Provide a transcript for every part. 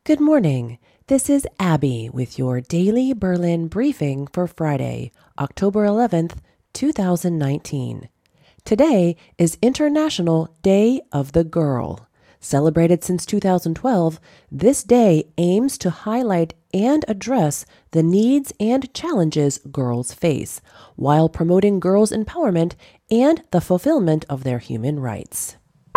Good morning. This is Abby with your daily Berlin briefing for Friday, October 11th, 2019. Today is International Day of the Girl. Celebrated since 2012, this day aims to highlight and address the needs and challenges girls face, while promoting girls' empowerment and the fulfillment of their human rights.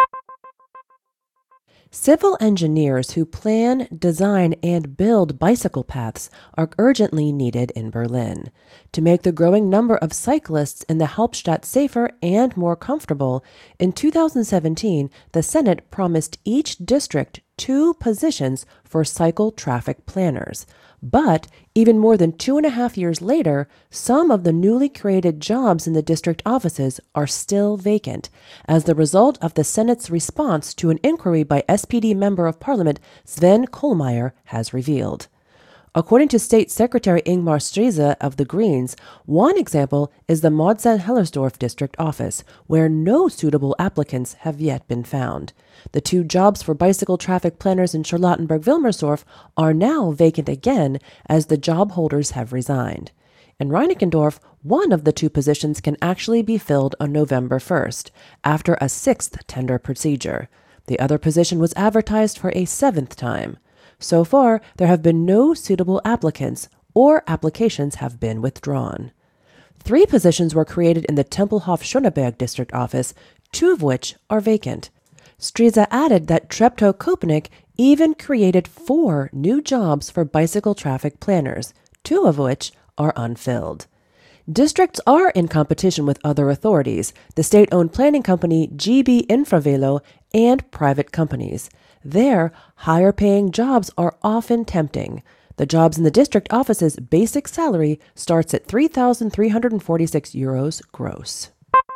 Civil engineers who plan, design, and build bicycle paths are urgently needed in Berlin. To make the growing number of cyclists in the Hauptstadt safer and more comfortable, in 2017, the Senate promised each district 2 positions for cycle traffic planners. But even more than 2.5 years later, some of the newly created jobs in the district offices are still vacant, as the result of the Senate's response to an inquiry by SPD Member of Parliament Sven Kohlmeier has revealed. According to State Secretary Ingmar Strize of the Greens, one example is the Modzell-Hellersdorf district office, where no suitable applicants have yet been found. The 2 jobs for bicycle traffic planners in Charlottenburg-Wilmersdorf are now vacant again, as the job holders have resigned. In Reinickendorf, one of the 2 positions can actually be filled on November 1st, after a 6th tender procedure. The other position was advertised for a 7th time. So far, there have been no suitable applicants, or applications have been withdrawn. 3 positions were created in the Tempelhof-Schöneberg district office, 2 of which are vacant. Strize added that Treptow-Köpenick even created 4 new jobs for bicycle traffic planners, 2 of which are unfilled. Districts are in competition with other authorities, the state-owned planning company GB Infravelo, and private companies. There, higher-paying jobs are often tempting. The jobs in the district office's basic salary starts at €3,346 gross.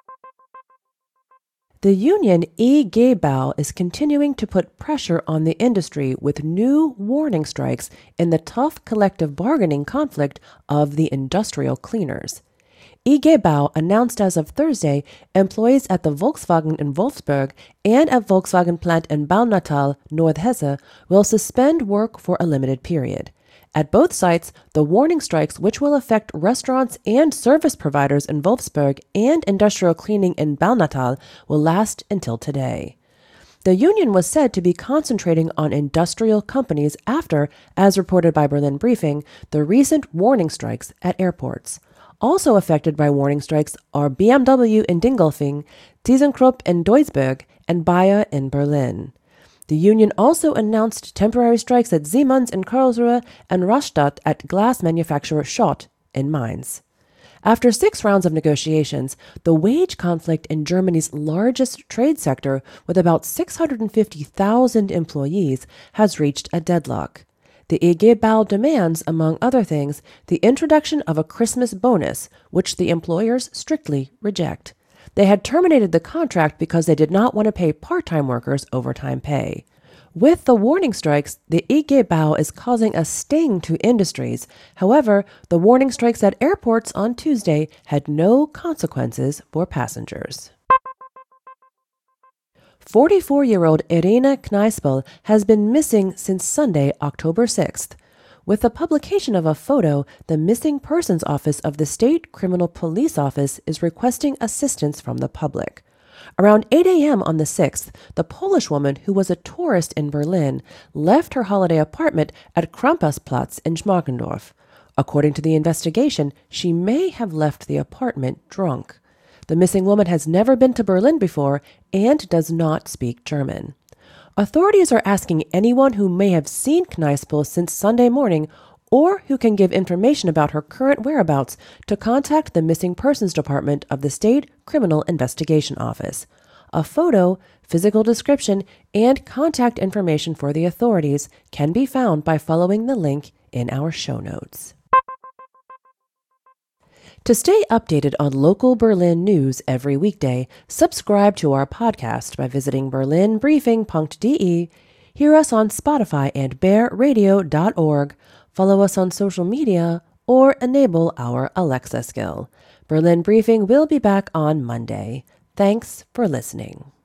The union IG Bau is continuing to put pressure on the industry with new warning strikes in the tough collective bargaining conflict of the industrial cleaners. IG Bau announced as of Thursday employees at the Volkswagen in Wolfsburg and at Volkswagen plant in Baunatal, North Hesse, will suspend work for a limited period. At both sites, the warning strikes, which will affect restaurants and service providers in Wolfsburg and industrial cleaning in Baunatal, will last until today. The union was said to be concentrating on industrial companies after, as reported by Berlin Briefing, the recent warning strikes at airports. Also affected by warning strikes are BMW in Dingolfing, ThyssenKrupp in Duisburg, and Bayer in Berlin. The union also announced temporary strikes at Siemens in Karlsruhe and Rastatt at glass manufacturer Schott in Mainz. After 6 rounds of negotiations, the wage conflict in Germany's largest trade sector, with about 650,000 employees, has reached a deadlock. The IG Bau demands, among other things, the introduction of a Christmas bonus, which the employers strictly reject. They had terminated the contract because they did not want to pay part-time workers overtime pay. With the warning strikes, the IG Bau is causing a sting to industries. However, the warning strikes at airports on Tuesday had no consequences for passengers. 44-year-old Irina Kneispel has been missing since Sunday, October 6th. With the publication of a photo, the Missing Persons Office of the State Criminal Police Office is requesting assistance from the public. Around 8 a.m. on the 6th, the Polish woman, who was a tourist in Berlin, left her holiday apartment at Krampersplatz in Schmargendorf. According to the investigation, she may have left the apartment drunk. The missing woman has never been to Berlin before and does not speak German. Authorities are asking anyone who may have seen Kneispel since Sunday morning or who can give information about her current whereabouts to contact the Missing Persons Department of the State Criminal Investigation Office. A photo, physical description, and contact information for the authorities can be found by following the link in our show notes. To stay updated on local Berlin news every weekday, subscribe to our podcast by visiting berlinbriefing.de, hear us on Spotify and bearradio.org, follow us on social media, or enable our Alexa skill. Berlin Briefing will be back on Monday. Thanks for listening.